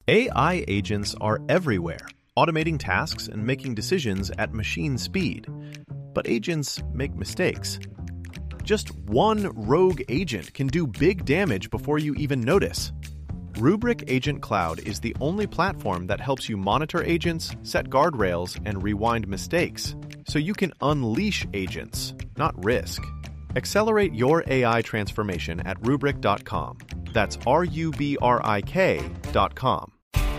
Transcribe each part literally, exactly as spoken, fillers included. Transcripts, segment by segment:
A I agents are everywhere, automating tasks and making decisions at machine speed. But agents make mistakes. Just one rogue agent can do big damage before you even notice. Rubrik Agent Cloud is the only platform that helps you monitor agents, set guardrails, and rewind mistakes, so you can unleash agents, not risk. Accelerate your A I transformation at rubrik dot com. That's R U B R I K dot com.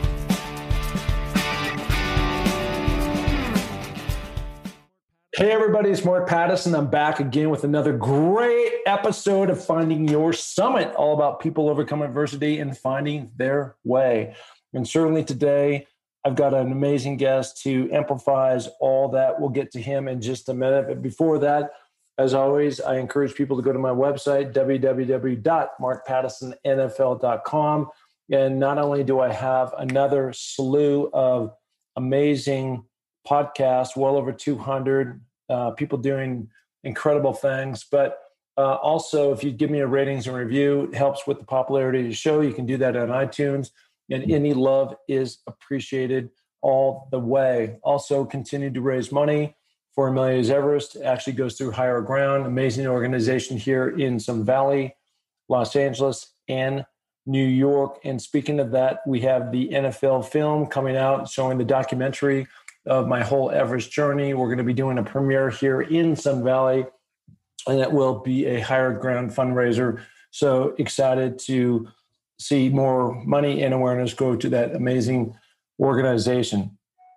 Hey everybody, it's Mark Pattison. I'm back again with another great episode of Finding Your Summit, all about people overcoming adversity and finding their way. And certainly today, I've got an amazing guest who amplifies all that. We'll get to him in just a minute. But before that, as always, I encourage people to go to my website, w w w dot mark pattison n f l dot com. And not only do I have another slew of amazing podcasts, well over two hundred uh, people doing incredible things, but uh, also if you give me a ratings and review, it helps with the popularity of the show. You can do that on iTunes, and any love is appreciated all the way. Also, continue to raise money for Amelia's Everest. It actually goes through Higher Ground, amazing organization here in Sun Valley, Los Angeles, and New York. And speaking of that, we have the N F L film coming out showing the documentary of my whole Everest journey. We're going to be doing a premiere here in Sun Valley, and it will be a Higher Ground fundraiser. So excited to see more money and awareness go to that amazing organization.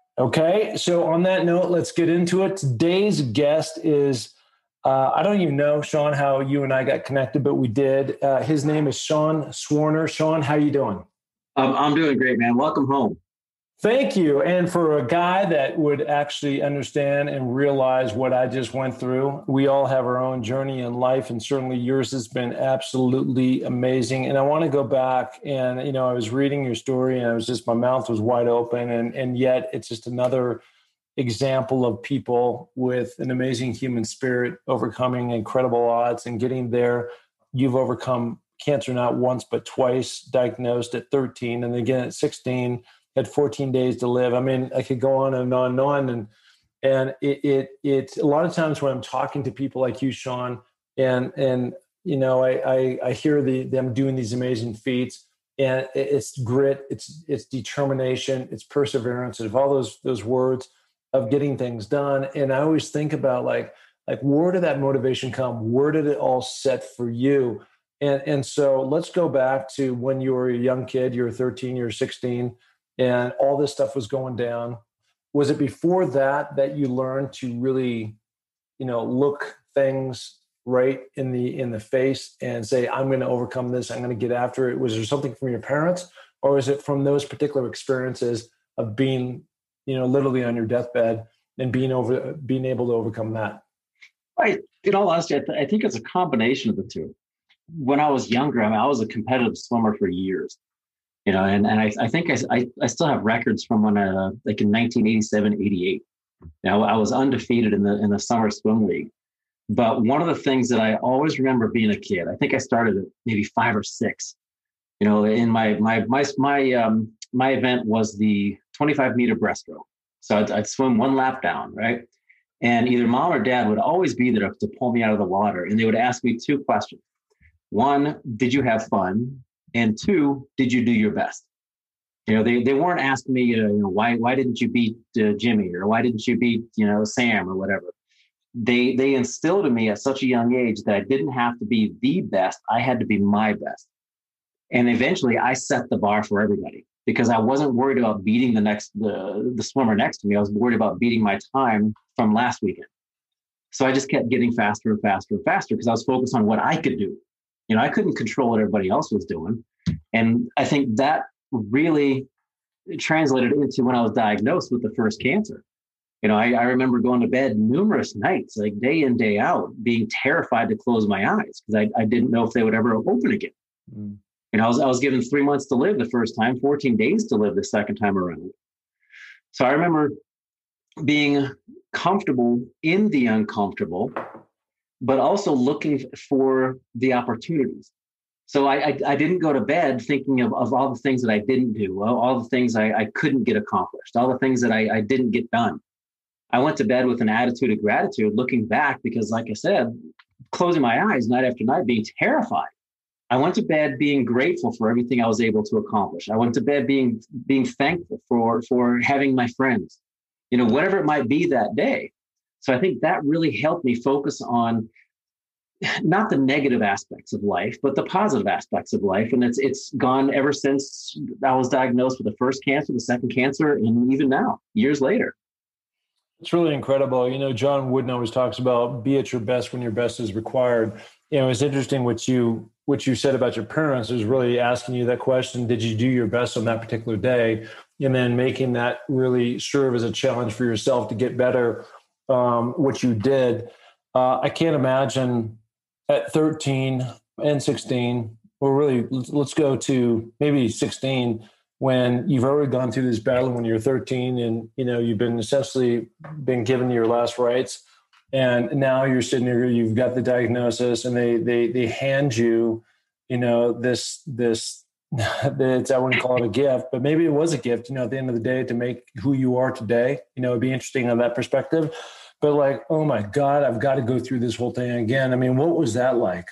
Okay, so on that note, let's get into it. Today's guest is, uh, I don't even know, Sean, how you and I got connected, but we did. Uh, his name is Sean Swarner. Sean, how you doing? Um, I'm doing great, man. Welcome home. Thank you. And for a guy that would actually understand and realize what I just went through, we all have our own journey in life, and certainly yours has been absolutely amazing. And I want to go back and, you know, I was reading your story and I was just, my mouth was wide open. And, and yet it's just another example of people with an amazing human spirit overcoming incredible odds and getting there. You've overcome cancer not once, but twice, diagnosed at thirteen and again at sixteen. Had fourteen days to live. I mean, I could go on and on and on. And, and it, it, it, a lot of times when I'm talking to people like you, Sean, and, and, you know, I, I, I hear the, them doing these amazing feats, and it's grit, it's, it's determination, it's perseverance, it's all those, those words of getting things done. And I always think about like, like, where did that motivation come? Where did it all set for you? And, and so let's go back to when you were a young kid, you were thirteen, you were sixteen, and all this stuff was going down. Was it before that that you learned to really, you know, look things right in the in the face and say, I'm going to overcome this, I'm going to get after it? Was there something from your parents, or was it from those particular experiences of being, you know, literally on your deathbed and being over being able to overcome that? Right. In all honesty, I, th- I think it's a combination of the two. When I was younger, I mean, I was a competitive swimmer for years. You know, and, and I, I think I, I, I still have records from when, uh, like in nineteen eighty-seven, eighty-eight. You know, I was undefeated in the in the summer swim league. But one of the things that I always remember being a kid, I think I started at maybe five or six. You know, in my my my my um my event was the twenty-five meter breaststroke. So I'd, I'd swim one lap down, right? And either mom or dad would always be there to pull me out of the water, and they would ask me two questions. One, did you have fun? And two, did you do your best? You know, they, they weren't asking me, uh, you know, why why didn't you beat uh, Jimmy, or why didn't you beat, you know, Sam or whatever. They they instilled in me at such a young age that I didn't have to be the best. I had to be my best. And eventually I set the bar for everybody because I wasn't worried about beating the next the, the swimmer next to me. I was worried about beating my time from last weekend. So I just kept getting faster and faster and faster because I was focused on what I could do. You know, I couldn't control what everybody else was doing. And I think that really translated into when I was diagnosed with the first cancer. You know, I, I remember going to bed numerous nights, like day in, day out, being terrified to close my eyes because I, I didn't know if they would ever open again. Mm. You know, I was, I was given three months to live the first time, fourteen days to live the second time around. So I remember being comfortable in the uncomfortable, but also looking for the opportunities. So I, I, I didn't go to bed thinking of, of all the things that I didn't do, all, all the things I, I couldn't get accomplished, all the things that I, I didn't get done. I went to bed with an attitude of gratitude, looking back, because like I said, closing my eyes night after night, being terrified. I went to bed being grateful for everything I was able to accomplish. I went to bed being being thankful for, for having my friends, you know, whatever it might be that day. So I think that really helped me focus on not the negative aspects of life, but the positive aspects of life. And it's it's gone ever since I was diagnosed with the first cancer, the second cancer, and even now, years later. It's really incredible. You know, John Wooden always talks about be at your best when your best is required. You know, it's interesting what you what you said about your parents is really asking you that question. Did you do your best on that particular day? And then making that really serve as a challenge for yourself to get better, um, what you did. Uh, I can't imagine at thirteen and sixteen, or really let's go to maybe sixteen, when you've already gone through this battle when you're thirteen and, you know, you've been essentially been given your last rites. And now you're sitting here, you've got the diagnosis, and they they they hand you, you know, this this it's, I wouldn't call it a gift, but maybe it was a gift, you know, at the end of the day, to make who you are today. You know, it'd be interesting on that perspective. But like, oh my God, I've got to go through this whole thing again. I mean, what was that like?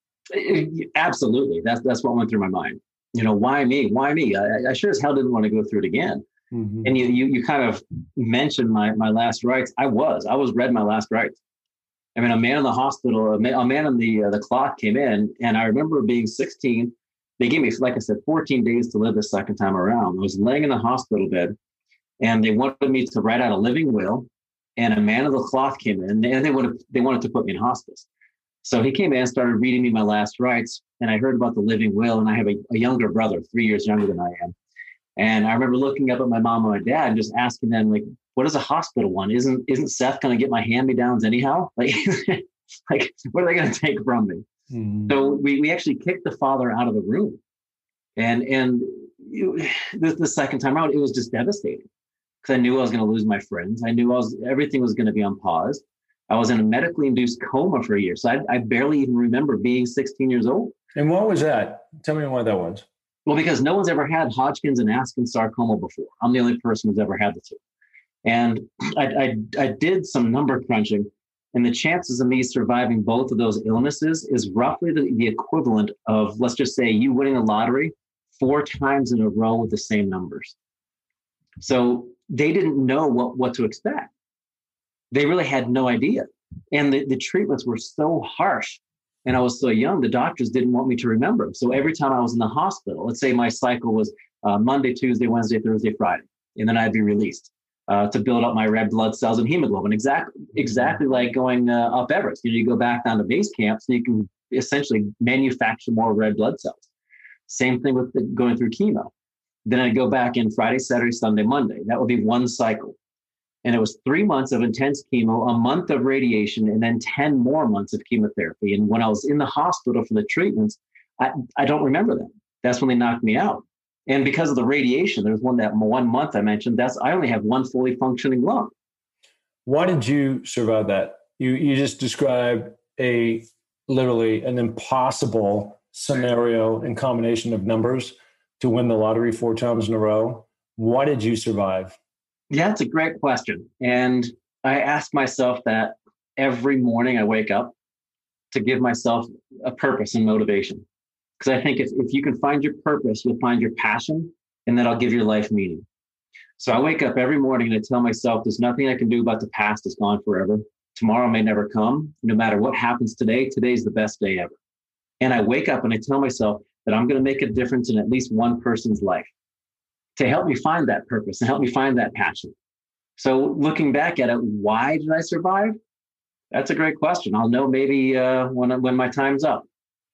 Absolutely. That's that's what went through my mind. You know, why me? Why me? I, I sure as hell didn't want to go through it again. Mm-hmm. And you, you you kind of mentioned my my last rites. I was I was read my last rites. I mean, a man in the hospital, a man, a man in the uh, the clock came in, and I remember being sixteen. They gave me, like I said, fourteen days to live the second time around. I was laying in the hospital bed, and they wanted me to write out a living will. And a man of the cloth came in, and they wanted they wanted to put me in hospice. So he came in and started reading me my last rites, and I heard about the living will. And I have a, a younger brother, three years younger than I am. And I remember looking up at my mom and my dad and just asking them, like, what is a hospital one? Isn't isn't Seth going to get my hand-me-downs anyhow? Like, like what are they going to take from me? Mm-hmm. So we we actually kicked the father out of the room. And and it, the, the second time out, it was just devastating, because I knew I was going to lose my friends. I knew I was everything was going to be on pause. I was in a medically induced coma for a year. So I, I barely even remember being sixteen years old. And what was that? Tell me why that was. Well, because no one's ever had Hodgkin's and Askins sarcoma before. I'm the only person who's ever had the two. And I, I, I did some number crunching, and the chances of me surviving both of those illnesses is roughly the, the equivalent of, let's just say, you winning the lottery four times in a row with the same numbers. So they didn't know what, what to expect. They really had no idea. And the, the treatments were so harsh, and I was so young, the doctors didn't want me to remember. So every time I was in the hospital, let's say my cycle was uh, Monday, Tuesday, Wednesday, Thursday, Friday, and then I'd be released uh, to build up my red blood cells and hemoglobin, exactly, exactly like going uh, up Everest. You know, you go back down to base camp so you can essentially manufacture more red blood cells. Same thing with the, going through chemo. Then I'd go back in Friday, Saturday, Sunday, Monday. That would be one cycle. And it was three months of intense chemo, a month of radiation, and then ten more months of chemotherapy. And when I was in the hospital for the treatments, I, I don't remember them. That's when they knocked me out. And because of the radiation, there's one that one month I mentioned, that's I only have one fully functioning lung. Why did you survive that? You you just described a literally an impossible scenario and combination of numbers to win the lottery four times in a row. Why did you survive? Yeah, it's a great question. And I ask myself that every morning I wake up to give myself a purpose and motivation. Because I think if, if you can find your purpose, you'll find your passion, and that'll give your life meaning. So I wake up every morning and I tell myself there's nothing I can do about the past. It's gone forever. Tomorrow may never come. No matter what happens today, today's the best day ever. And I wake up and I tell myself that I'm going to make a difference in at least one person's life, to help me find that purpose and help me find that passion. So looking back at it, why did I survive? That's a great question. I'll know maybe uh, when when my time's up.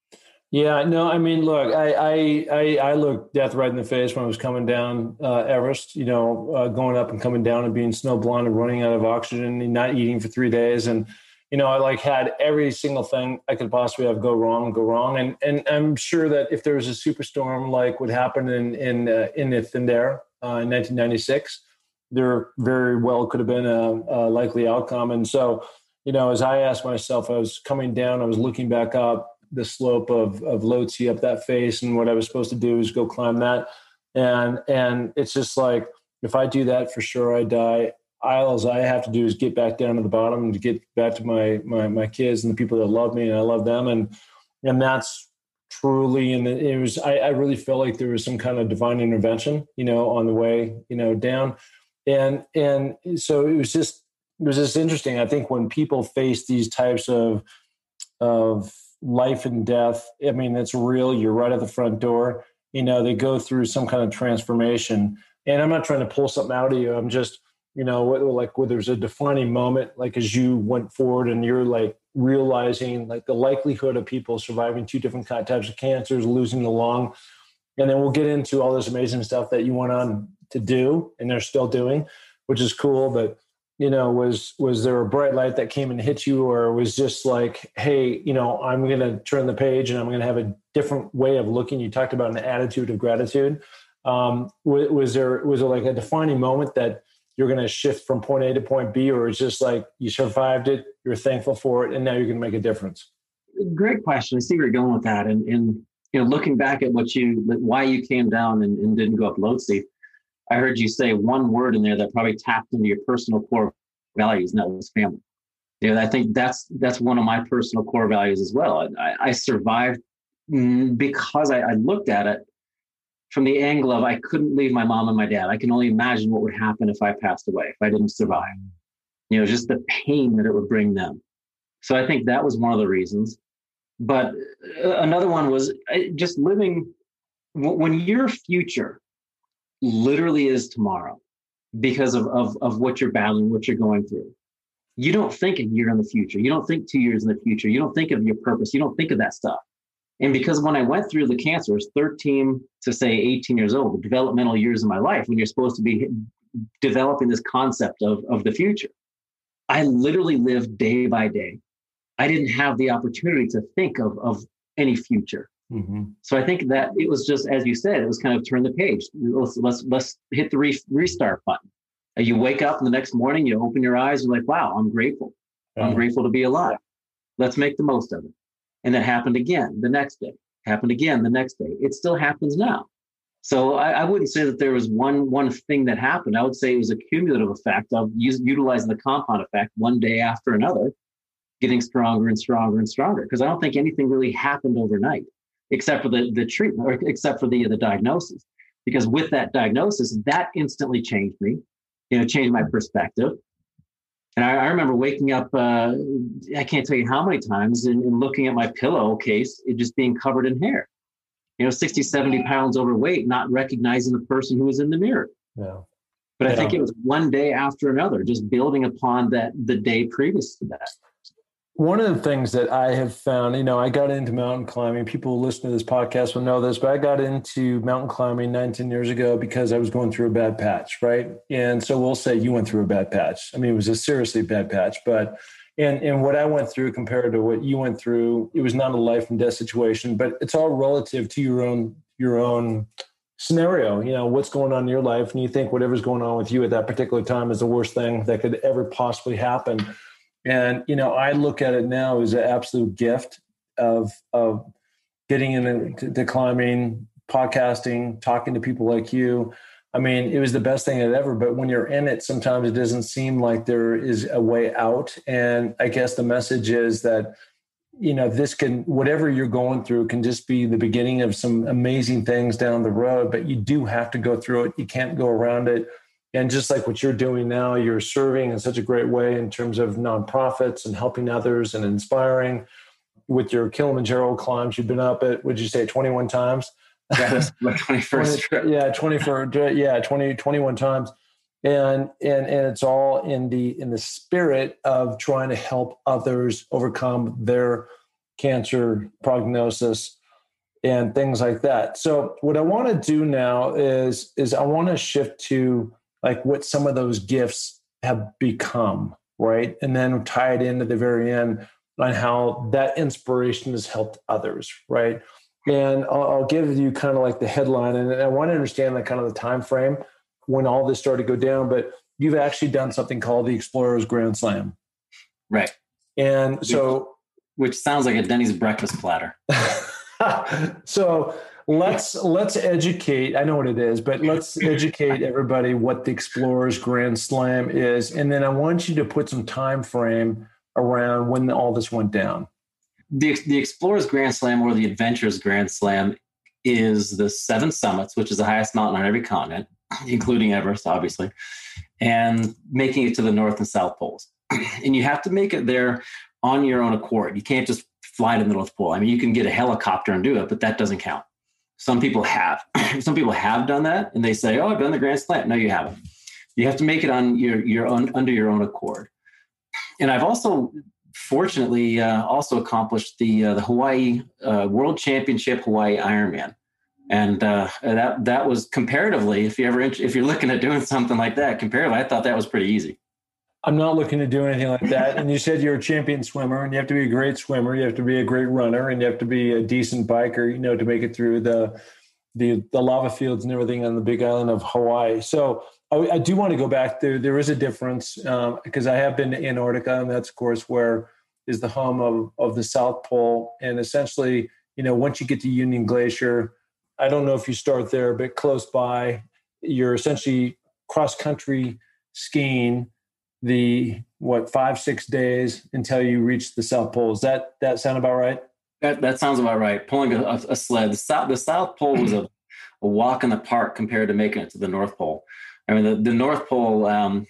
Yeah, no, I mean, look, I I I, I looked death right in the face when I was coming down uh, Everest, you know, uh, going up and coming down and being snowblind and running out of oxygen and not eating for three days. And, you know, I like had every single thing I could possibly have go wrong, go wrong. And and I'm sure that if there was a superstorm like what happened in in uh, in Thindair uh, in nineteen ninety-six, there very well could have been a, a likely outcome. And so, you know, as I asked myself, I was coming down, I was looking back up, the slope of, of Lhotse up that face. And what I was supposed to do is go climb that. And, and it's just like, if I do that, for sure I die. All I have to do is get back down to the bottom and to get back to my, my, my kids and the people that love me and I love them. And, and that's truly, and it was, I, I really felt like there was some kind of divine intervention, you know, on the way, you know, down. And, and so it was just, it was just interesting. I think when people face these types of, of life and death, I mean, it's real. You're right at the front door, you know, they go through some kind of transformation. And I'm not trying to pull something out of you. I'm just, you know, like where there's a defining moment, like as you went forward and you're like realizing like the likelihood of people surviving two different types of cancers, losing the lung. And then we'll get into all this amazing stuff that you went on to do and they're still doing, which is cool. But, you know, was, was there a bright light that came and hit you, or was just like, hey, you know, I'm going to turn the page and I'm going to have a different way of looking. You talked about an attitude of gratitude. Um, was, was there, was there like a defining moment that you're going to shift from point A to point B, or it's just like you survived it, you're thankful for it, and now you're going to make a difference? Great question. I see where you're going with that. And, and you know, looking back at what you, why you came down and, and didn't go up Lhotse, I heard you say one word in there that probably tapped into your personal core values, and that was family. You know, I think that's that's one of my personal core values as well. I, I survived because I, I looked at it from the angle of I couldn't leave my mom and my dad. I can only imagine what would happen if I passed away, if I didn't survive. You know, just the pain that it would bring them. So I think that was one of the reasons. But another one was just living, when your future literally is tomorrow because of, of, of what you're battling, what you're going through. You don't think a year in the future. You don't think two years in the future. You don't think of your purpose. You don't think of that stuff. And because when I went through the cancers, thirteen to say eighteen years old, the developmental years of my life, when you're supposed to be developing this concept of, of the future, I literally lived day by day. I didn't have the opportunity to think of, of any future. Mm-hmm. So I think that it was just, as you said, it was kind of turn the page. Let's let's, let's hit the re- restart button. And you wake up the next morning, you open your eyes, you're like, wow, I'm grateful. Mm-hmm. I'm grateful to be alive. Let's make the most of it. And that happened again the next day, happened again the next day. It still happens now. So I, I wouldn't say that there was one, one thing that happened. I would say it was a cumulative effect of use, utilizing the compound effect one day after another, getting stronger and stronger and stronger. Because I don't think anything really happened overnight, except for the, the treatment, or except for the, the diagnosis. Because with that diagnosis, that instantly changed me, you know, changed my perspective. And I, I remember waking up, uh, I can't tell you how many times, and, and looking at my pillowcase, it just being covered in hair. You know, sixty, seventy pounds overweight, not recognizing the person who was in the mirror. Yeah. But I yeah. think it was one day after another, just building upon that the day previous to that. One of the things that I have found, you know, I got into mountain climbing. People who listen to this podcast will know this, but I got into mountain climbing nineteen years ago because I was going through a bad patch, right? And so we'll say you went through a bad patch. I mean, it was a seriously bad patch, but and and what I went through compared to what you went through, it was not a life and death situation, but it's all relative to your own your own scenario. You know, what's going on in your life, and you think whatever's going on with you at that particular time is the worst thing that could ever possibly happen. And, you know, I look at it now as an absolute gift of, of getting into climbing, podcasting, talking to people like you. I mean, it was the best thing that ever, but when you're in it, sometimes it doesn't seem like there is a way out. And I guess the message is that, you know, this can, whatever you're going through can just be the beginning of some amazing things down the road, but you do have to go through it. You can't go around it. And just like what you're doing now, you're serving in such a great way in terms of nonprofits and helping others and inspiring. With your Kilimanjaro climbs, you've been up at, would you say twenty-one times? Yeah, that's my twenty-first trip. Yeah, twenty-four, yeah, twenty, twenty-one times. And, and, and it's all in the, in the spirit of trying to help others overcome their cancer prognosis and things like that. So what I want to do now is, is I want to shift to like what some of those gifts have become, right? And then tie it into the very end on how that inspiration has helped others, right? And I'll, I'll give you kind of like the headline, and I want to understand the kind of the time frame when all this started to go down, but you've actually done something called the Explorers Grand Slam. Right. And so which sounds like a Denny's breakfast platter. So let's let's educate. I know what it is, but let's educate everybody what the Explorers Grand Slam is, and then I want you to put some time frame around when all this went down. The the Explorers Grand Slam, or the Adventures Grand Slam, is the seven summits, which is the highest mountain on every continent, including Everest, obviously, and making it to the North and South Poles. And you have to make it there on your own accord. You can't just fly to the North Pole. I mean, you can get a helicopter and do it, but that doesn't count. Some people have. Some people have done that, and they say, "Oh, I've done the Grand Slam." No, you haven't. You have to make it on your your own, under your own accord. And I've also, fortunately, uh, also accomplished the uh, the Hawaii uh, World Championship Hawaii Ironman, and uh, that that was comparatively, if you ever if you're looking at doing something like that, comparatively, I thought that was pretty easy. I'm not looking to do anything like that. And you said you're a champion swimmer, and you have to be a great swimmer. You have to be a great runner, and you have to be a decent biker, you know, to make it through the the, the lava fields and everything on the big island of Hawaii. So I, I do want to go back there. There is a difference um, because I have been to Antarctica, and that's, of course, where is the home of, of the South Pole. And essentially, you know, once you get to Union Glacier, I don't know if you start there, but close by, you're essentially cross-country skiing the what five six days until you reach the South Pole. Does that that sound about right? That that sounds about right. Pulling a, a sled. The South the South Pole was a, a walk in the park compared to making it to the North Pole. I mean, the, the North Pole. Um,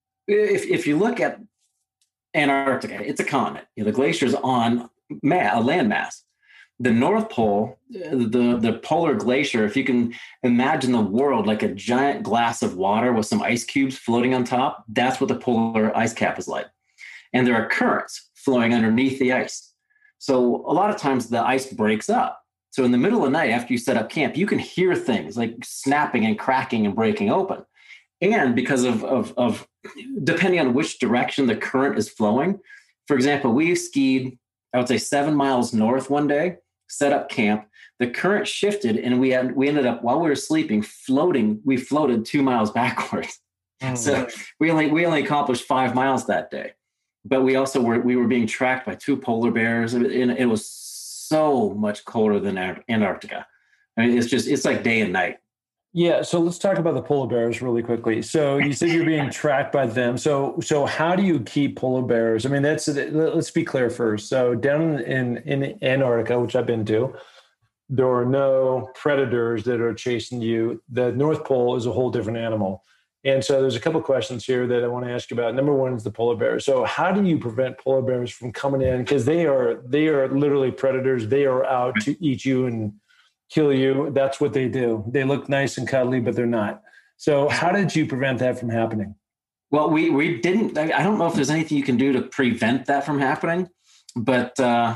if if you look at Antarctica, it's a continent. You know, the glacier's on ma- a landmass. The North Pole, the, the polar glacier, if you can imagine the world like a giant glass of water with some ice cubes floating on top, that's what the polar ice cap is like. And there are currents flowing underneath the ice. So a lot of times the ice breaks up. So in the middle of the night, after you set up camp, you can hear things like snapping and cracking and breaking open. And because of, of, of depending on which direction the current is flowing, for example, we skied, I would say seven miles north one day, set up camp, the current shifted, and we had we ended up, while we were sleeping, floating, we floated two miles backwards. Mm-hmm. So we only we only accomplished five miles that day. But we also were we were being tracked by two polar bears, and it was so much colder than Antarctica. I mean, it's just it's like day and night. Yeah, so let's talk about the polar bears really quickly. So you said you're being tracked by them. So so how do you keep polar bears? I mean, that's let's be clear first. So down in, in Antarctica, which I've been to, there are no predators that are chasing you. The North Pole is a whole different animal. And so there's a couple of questions here that I want to ask you about. Number one is the polar bear. So how do you prevent polar bears from coming in? Because they are they are literally predators. They are out to eat you and kill you. That's what they do. They look nice and cuddly, but they're not. So how did you prevent that from happening? Well, we we didn't. I don't know if there's anything you can do to prevent that from happening, but uh,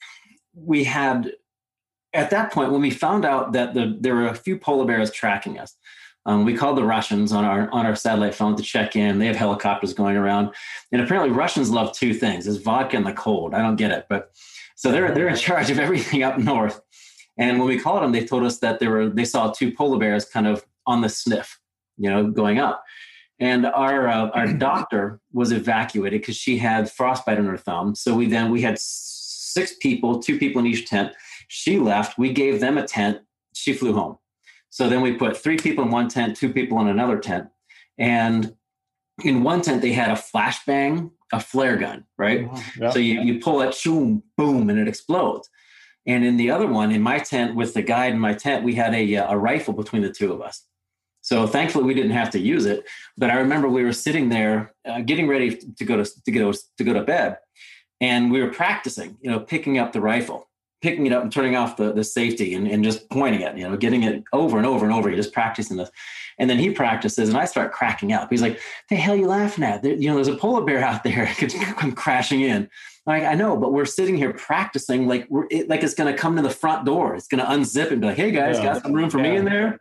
we had, at that point, when we found out that the, there were a few polar bears tracking us, um, we called the Russians on our on our satellite phone to check in. They have helicopters going around, and apparently Russians love two things: is vodka and the cold. I don't get it, but so they're they're in charge of everything up north. And when we called them, they told us that there were they saw two polar bears kind of on the sniff, you know, going up. And our uh, our doctor was evacuated because she had frostbite on her thumb. So we then we had six people, two people in each tent. She left. We gave them a tent. She flew home. So then we put three people in one tent, two people in another tent. And in one tent, they had a flashbang, a flare gun, right? Yeah. So you, you pull it, shoom, boom, and it explodes. And in the other one, in my tent with the guide in my tent, we had a, a rifle between the two of us. So thankfully, we didn't have to use it. But I remember we were sitting there uh, getting ready to go to to go to go to bed, and we were practicing, you know, picking up the rifle, picking it up and turning off the, the safety and, and just pointing it, you know, getting it over and over and over. You're just practicing this. And then he practices, and I start cracking up. He's like, "The hell are you laughing at? There, you know, there's a polar bear out there. It could come crashing in." Like, I know, but we're sitting here practicing like we're it, like it's going to come to the front door. It's going to unzip and be like, "Hey guys, yeah. got some room for yeah. me in there?"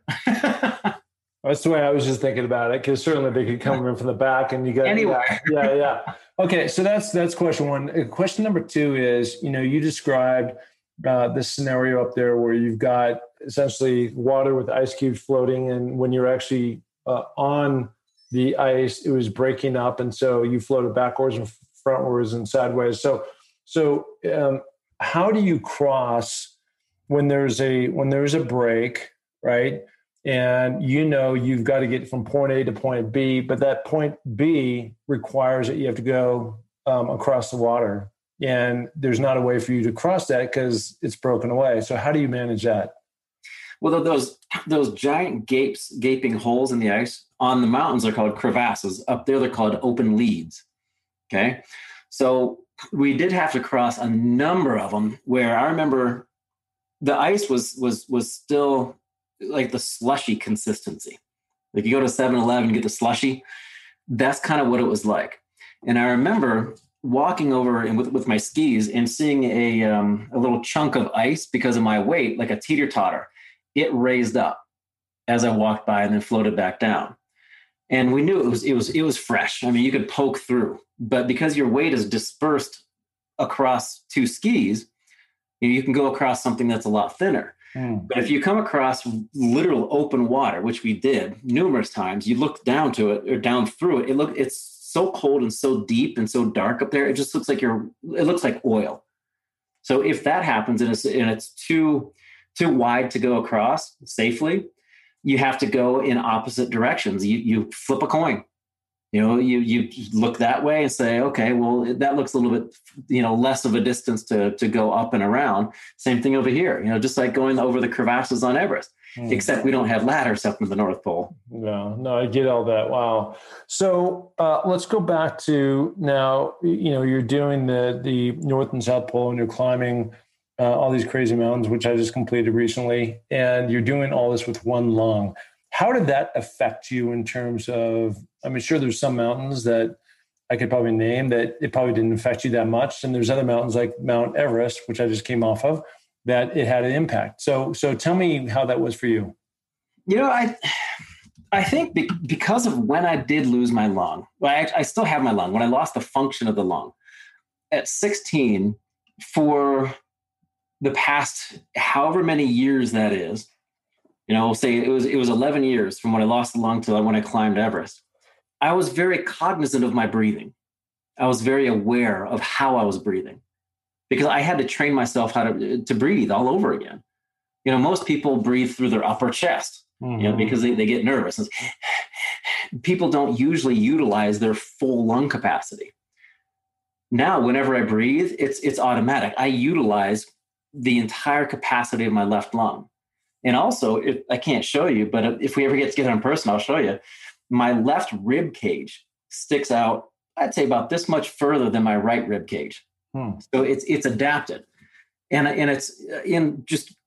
That's the way I was just thinking about it, because certainly they could come in from the back, and you got anywhere. Yeah, yeah. Okay, so that's that's question one. Question number two is, you know, you described uh, this scenario up there where you've got essentially water with ice cubes floating, and when you're actually uh, on the ice, it was breaking up, and so you floated backwards and frontwards and sideways. So So um, how do you cross when there's a when there's a break, right? And you know you've got to get from point A to point B, but that point B requires that you have to go um, across the water. And there's not a way for you to cross that because it's broken away. So how do you manage that? Well, those those giant gapes, gaping holes in the ice on the mountains are called crevasses. Up there, they're called open leads. Okay, so we did have to cross a number of them. Where I remember the ice was was was still like the slushy consistency. Like you go to seven eleven and get the slushy, that's kind of what it was like. And I remember walking over and with, with my skis and seeing a um, a little chunk of ice because of my weight, like a teeter-totter. It raised up as I walked by and then floated back down. And we knew it was it was it was fresh. I mean, you could poke through, but because your weight is dispersed across two skis, you know, you can go across something that's a lot thinner. Mm. But if you come across literal open water, which we did numerous times, you look down to it or down through it. It look it's so cold and so deep and so dark up there. It just looks like you're. It looks like oil. So if that happens and it's and it's too too wide to go across safely, you have to go in opposite directions. You you flip a coin. You know, you you look that way and say, okay, well, that looks a little bit, you know, less of a distance to to go up and around. Same thing over here. You know, just like going over the crevasses on Everest, mm. except we don't have ladders up in the North Pole. No, no, I get all that. Wow. So uh, let's go back to now. You know, you're doing the the North and South Pole, and you're climbing uh, all these crazy mountains, which I just completed recently, and you're doing all this with one lung. How did that affect you in terms of, I mean, sure, there's some mountains that I could probably name that it probably didn't affect you that much. And there's other mountains like Mount Everest, which I just came off of, that it had an impact. So, so tell me how that was for you. You know, I, I think be, because of when I did lose my lung, well, I, I still have my lung, when I lost the function of the lung at sixteen, for the past however many years that is, you know, we'll say it was it was eleven years from when I lost the lung to when I climbed Everest. I was very cognizant of my breathing. I was very aware of how I was breathing because I had to train myself how to, to breathe all over again. You know, most people breathe through their upper chest, mm-hmm. you know, because they, they get nervous. People don't usually utilize their full lung capacity. Now, whenever I breathe, it's it's automatic. I utilize the entire capacity of my left lung. And also, if, I can't show you, but if we ever get together in person, I'll show you. My left rib cage sticks out, I'd say about this much further than my right rib cage. Hmm. So it's it's adapted. And, and it's in just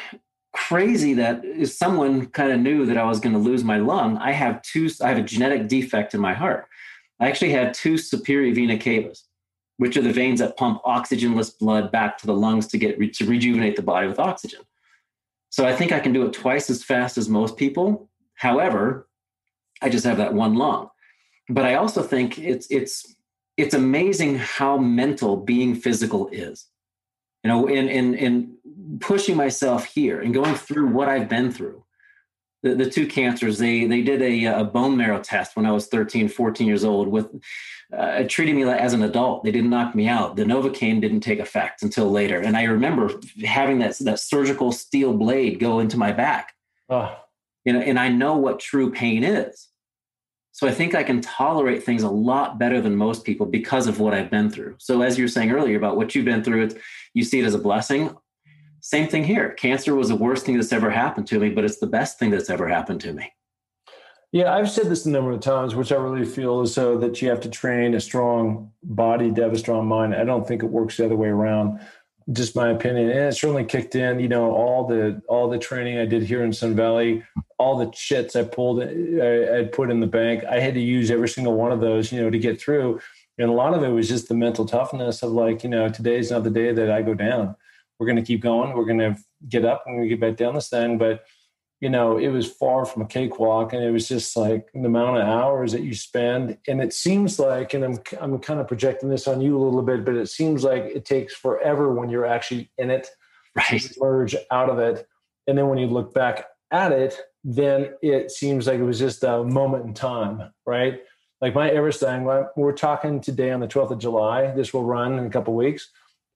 crazy that if someone kind of knew that I was going to lose my lung, I have two, I have a genetic defect in my heart. I actually had two superior vena cavas, which are the veins that pump oxygenless blood back to the lungs to get to rejuvenate the body with oxygen. So I think I can do it twice as fast as most people. However, I just have that one lung. But I also think it's it's it's amazing how mental being physical is. You know, in in in pushing myself here and going through what I've been through. The, the two cancers, they they did a, a bone marrow test when I was thirteen, fourteen years old with uh, treating me as an adult. They didn't knock me out. The Novocaine didn't take effect until later. And I remember having that, that surgical steel blade go into my back. Oh. You know, and I know what true pain is. So I think I can tolerate things a lot better than most people because of what I've been through. So as you were saying earlier about what you've been through, it's, you see it as a blessing. Same thing here. Cancer was the worst thing that's ever happened to me, but it's the best thing that's ever happened to me. Yeah, I've said this a number of times, which I really feel as though that you have to train a strong body to have a strong mind. I don't think it works the other way around. Just my opinion. And it certainly kicked in, you know, all the all the training I did here in Sun Valley, all the chits I pulled, I, I put in the bank. I had to use every single one of those, you know, to get through. And a lot of it was just the mental toughness of like, you know, today's not the day that I go down. We're going to keep going. We're going to get up and we get back down this thing. But, you know, it was far from a cakewalk. And it was just like the amount of hours that you spend. And it seems like, and I'm, I'm kind of projecting this on you a little bit, but it seems like it takes forever when you're actually in it, right, to emerge out of it. And then when you look back at it, then it seems like it was just a moment in time, right? Like my Everest thing, we're talking today on the twelfth of July. This will run in a couple of weeks.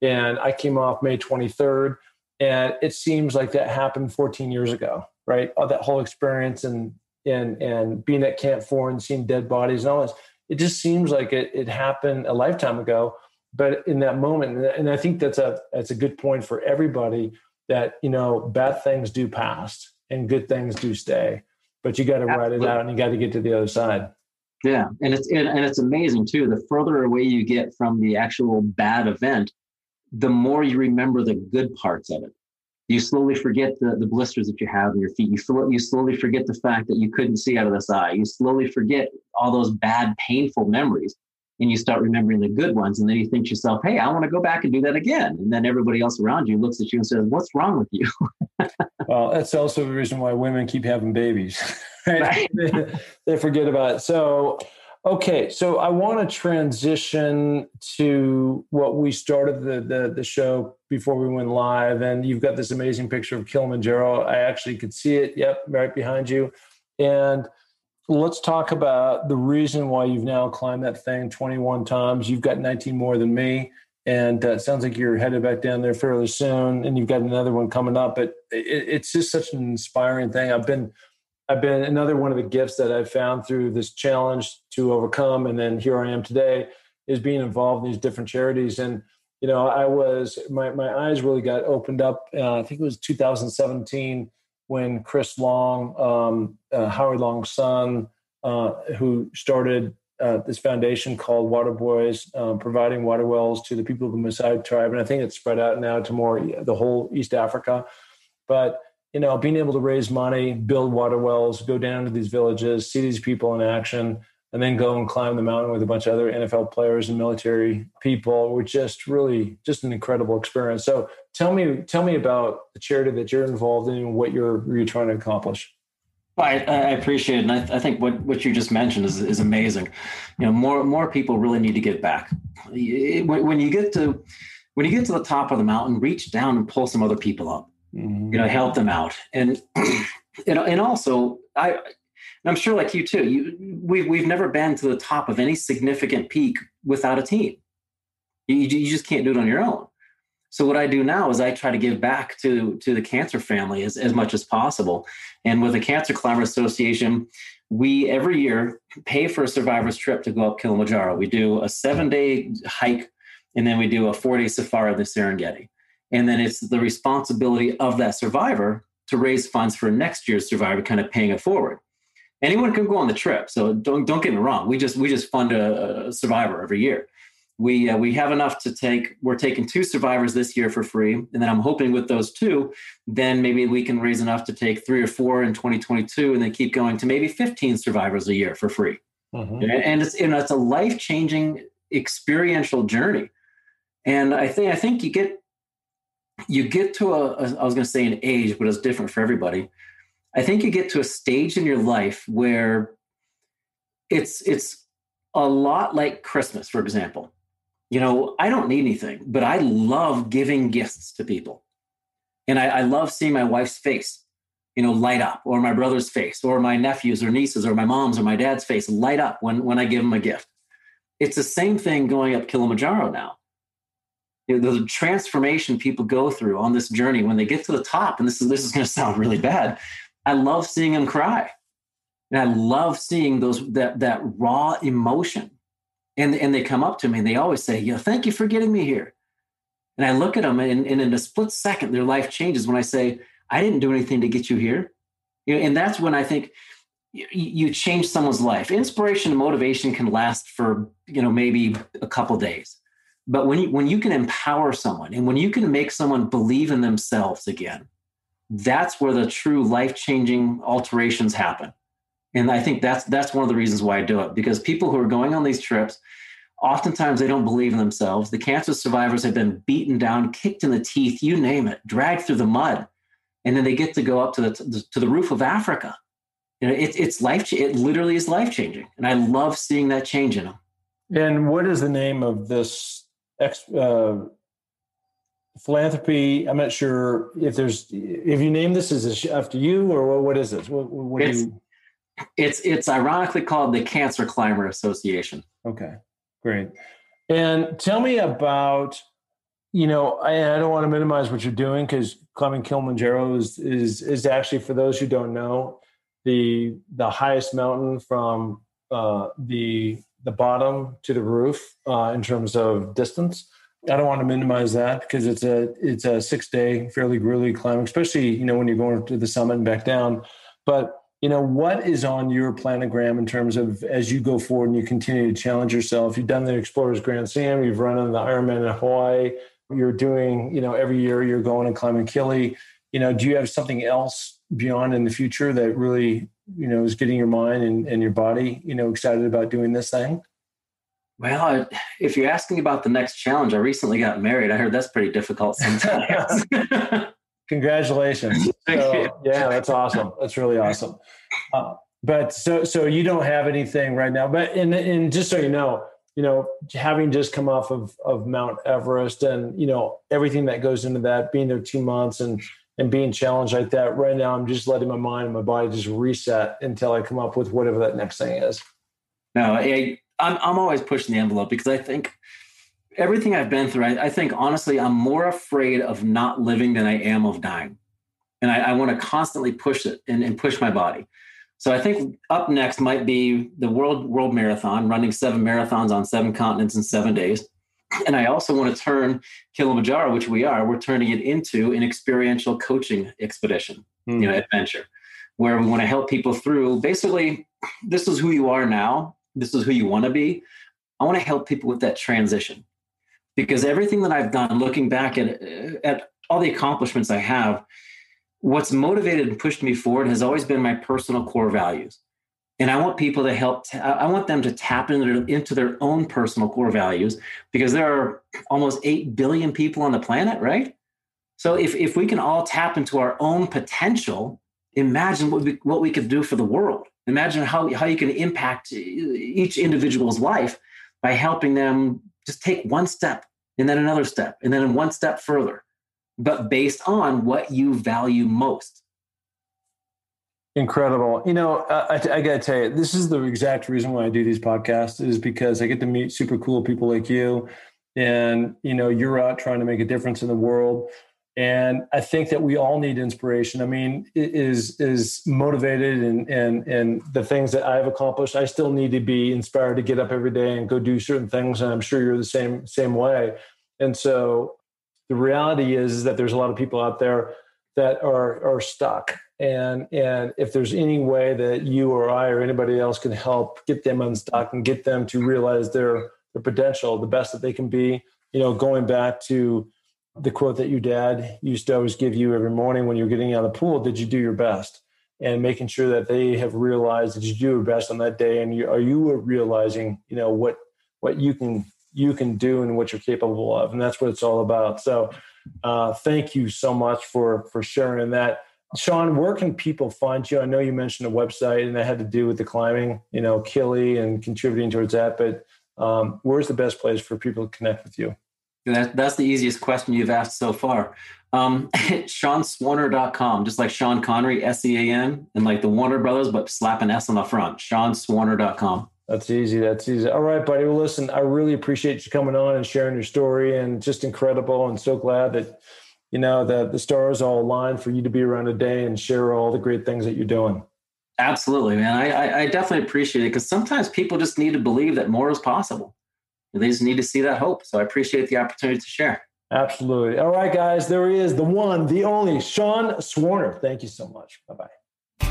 And I came off May twenty-third. And it seems like that happened fourteen years ago, right? All that whole experience and and and being at Camp Four and seeing dead bodies and all this. It just seems like it, it happened a lifetime ago. But in that moment, and I think that's a that's a good point for everybody, that, you know, bad things do pass and good things do stay. But you got to ride it out and you got to get to the other side. Yeah. And it's and, and it's amazing too. The further away you get from the actual bad event, the more you remember the good parts of it. You slowly forget the, the blisters that you have in your feet. You feel, you slowly forget the fact that you couldn't see out of this eye. You slowly forget all those bad, painful memories, and you start remembering the good ones. And then you think to yourself, hey, I want to go back and do that again. And then everybody else around you looks at you and says, what's wrong with you? Well, that's also the reason why women keep having babies. Right? Right. they, they forget about it. So, okay, so I want to transition to what we started the, the the show before we went live, and you've got this amazing picture of Kilimanjaro. I actually could see it. Yep, right behind you. And let's talk about the reason why you've now climbed that thing twenty-one times. You've got nineteen more than me, and uh, it sounds like you're headed back down there fairly soon, and you've got another one coming up. But it, it's just such an inspiring thing. I've been I've been another one of the gifts that I've found through this challenge to overcome. And then here I am today is being involved in these different charities. And, you know, I was, my, my eyes really got opened up. Uh, I think it was two thousand seventeen when Chris Long, um, uh, Howard Long's son, uh, who started uh, this foundation called Water Boys, um, providing water wells to the people of the Maasai tribe. And I think it's spread out now to more, the whole East Africa. But you know, being able to raise money, build water wells, go down to these villages, see these people in action, and then go and climb the mountain with a bunch of other N F L players and military people were just really just an incredible experience. So tell me, tell me about the charity that you're involved in and what you're, you're trying to accomplish. I, I appreciate it. And I, I think what, what you just mentioned is, is amazing. You know, more, more people really need to give back. When, when you get to, when you get to the top of the mountain, reach down and pull some other people up. You know, help them out. And, you know, and also I, I'm sure like you too, you, we, we've never been to the top of any significant peak without a team. You, you just can't do it on your own. So what I do now is I try to give back to, to the cancer family as, as much as possible. And with the Cancer Climber Association, we every year pay for a survivor's trip to go up Kilimanjaro. We do a seven day hike, and then we do a four day safari in the Serengeti. And then it's the responsibility of that survivor to raise funds for next year's survivor, kind of paying it forward. Anyone can go on the trip, so don't don't get me wrong. We just we just fund a, a survivor every year. We uh, we have enough to take. We're taking two survivors this year for free, and then I'm hoping with those two, then maybe we can raise enough to take three or four in twenty twenty-two, and then keep going to maybe fifteen survivors a year for free. Mm-hmm. And, and it's you know it's a life changing experiential journey, and I think I think you get. You get to a, a, I was going to say an age, but it's different for everybody. I think you get to a stage in your life where it's, it's a lot like Christmas, for example. You know, I don't need anything, but I love giving gifts to people. And I, I love seeing my wife's face, you know, light up, or my brother's face, or my nephews or nieces, or my mom's or my dad's face light up when, when I give them a gift. It's the same thing going up Kilimanjaro now. You know, the transformation people go through on this journey when they get to the top, and this is this is going to sound really bad. I love seeing them cry, and I love seeing those that that raw emotion. And and they come up to me and they always say, "Yeah, thank you for getting me here." And I look at them, and, and in a split second, their life changes when I say, "I didn't do anything to get you here." You know, and that's when I think you, you change someone's life. Inspiration and motivation can last for you know maybe a couple days. But when you, when you can empower someone and when you can make someone believe in themselves again, that's where the true life-changing alterations happen. And I think that's that's one of the reasons why I do it, because people who are going on these trips, oftentimes they don't believe in themselves. The cancer survivors have been beaten down, kicked in the teeth, you name it, dragged through the mud. And then they get to go up to the to the roof of Africa. You know, it, it's life. It literally is life-changing. And I love seeing that change in them. And what is the name of this Ex, uh, philanthropy? I'm not sure if there's if you name this as after you or what is this? What, what it's, do you... it's it's ironically called the Cancer Climber Association. Okay, great. And tell me about you know, I, I don't want to minimize what you're doing, because climbing Kilimanjaro is, is, is actually, for those who don't know, the, the highest mountain from uh, the, the bottom to the roof uh, in terms of distance. I don't want to minimize that, because it's a, it's a six day, fairly grueling climbing, especially, you know, when you're going to the summit and back down. But, you know, what is on your planogram in terms of, as you go forward and you continue to challenge yourself? You've done the Explorers Grand Slam, you've run on the Ironman in Hawaii, you're doing, you know, every year you're going and climbing Kili. You know, do you have something else beyond in the future that really, you know, is getting your mind and, and your body, you know, excited about doing this thing? Well, if you're asking about the next challenge, I recently got married. I heard that's pretty difficult sometimes. Congratulations. So, yeah, that's awesome. That's really awesome. Uh, but so, so you don't have anything right now, but, and, and just so you know, you know, having just come off of, of Mount Everest and, you know, everything that goes into that, being there two months and, and being challenged like that right now, I'm just letting my mind and my body just reset until I come up with whatever that next thing is. No, I, I'm, I'm always pushing the envelope, because I think everything I've been through, I, I think, honestly, I'm more afraid of not living than I am of dying. And I, I want to constantly push it and, and push my body. So I think up next might be the World World Marathon, running seven marathons on seven continents in seven days. And I also want to turn Kilimanjaro, which we are, we're turning it into an experiential coaching expedition, mm. you know, adventure, where we want to help people through. Basically, this is who you are now. This is who you want to be. I want to help people with that transition, because everything that I've done, looking back at, at all the accomplishments I have, what's motivated and pushed me forward has always been my personal core values. And I want people to help, t- I want them to tap into, into their own personal core values, because there are almost eight billion people on the planet, right? So if, if we can all tap into our own potential, imagine what we, what we could do for the world. Imagine how, how you can impact each individual's life by helping them just take one step and then another step and then one step further, but based on what you value most. Incredible. You know, I, I got to tell you, this is the exact reason why I do these podcasts, is because I get to meet super cool people like you. And, you know, you're out trying to make a difference in the world. And I think that we all need inspiration. I mean, it is is motivated and and and the things that I've accomplished, I still need to be inspired to get up every day and go do certain things. And I'm sure you're the same same way. And so the reality is, is that there's a lot of people out there that are are stuck. And and if there's any way that you or I or anybody else can help get them unstuck and get them to realize their their potential, the best that they can be, you know, going back to the quote that your dad used to always give you every morning when you're getting out of the pool, did you do your best? And making sure that they have realized that you do your best on that day. And you, are you realizing, you know, what, what you can, you can do and what you're capable of. And that's what it's all about. So uh, thank you so much for, for sharing that. Sean, where can people find you? I know you mentioned a website and that had to do with the climbing, you know, Kili and contributing towards that, but um, where's the best place for people to connect with you? That, that's the easiest question you've asked so far. Um, Sean Swarner dot com, just like Sean Connery, S E A N, and like the Warner Brothers, but slap an S on the front, Sean Swarner dot com. That's easy. That's easy. All right, buddy. Well, listen, I really appreciate you coming on and sharing your story, and just incredible, and so glad that, you know, that the stars all aligned for you to be around today and share all the great things that you're doing. Absolutely, man. I, I, I definitely appreciate it, because sometimes people just need to believe that more is possible. They just need to see that hope. So I appreciate the opportunity to share. Absolutely. All right, guys, there he is, the one, the only Sean Swarner. Thank you so much. Bye-bye.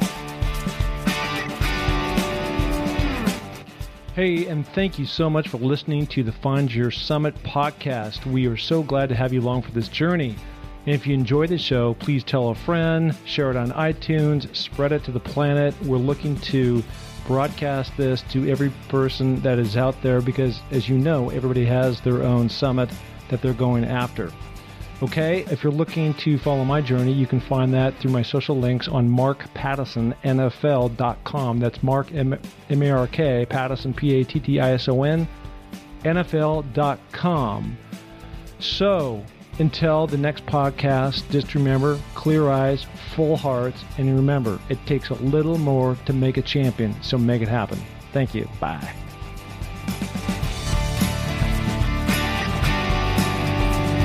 Hey, and thank you so much for listening to the Find Your Summit podcast. We are so glad to have you along for this journey. And if you enjoy the show, please tell a friend, share it on iTunes, spread it to the planet. We're looking to broadcast this to every person that is out there, because, as you know, everybody has their own summit that they're going after. Okay, if you're looking to follow my journey, you can find that through my social links on mark pattison N F L dot com. That's Mark, M A R K, Pattison, P A T T I S O N, N F L dot com. So, until the next podcast, just remember, clear eyes, full hearts, and remember, it takes a little more to make a champion, so make it happen. Thank you. Bye.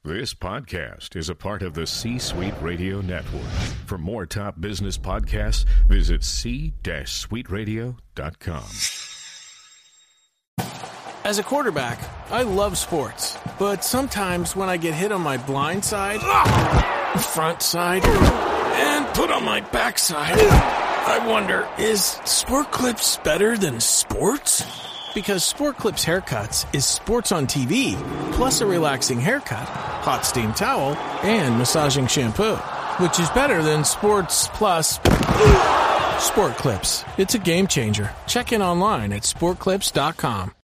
This podcast is a part of the C-Suite Radio Network. For more top business podcasts, visit c suite radio dot com. As a quarterback, I love sports, but sometimes when I get hit on my blind side, front side, and put on my backside, I wonder, is Sport Clips better than sports? Because Sport Clips Haircuts is sports on T V, plus a relaxing haircut, hot steam towel, and massaging shampoo, which is better than sports plus Sport Clips. It's a game changer. Check in online at sport clips dot com.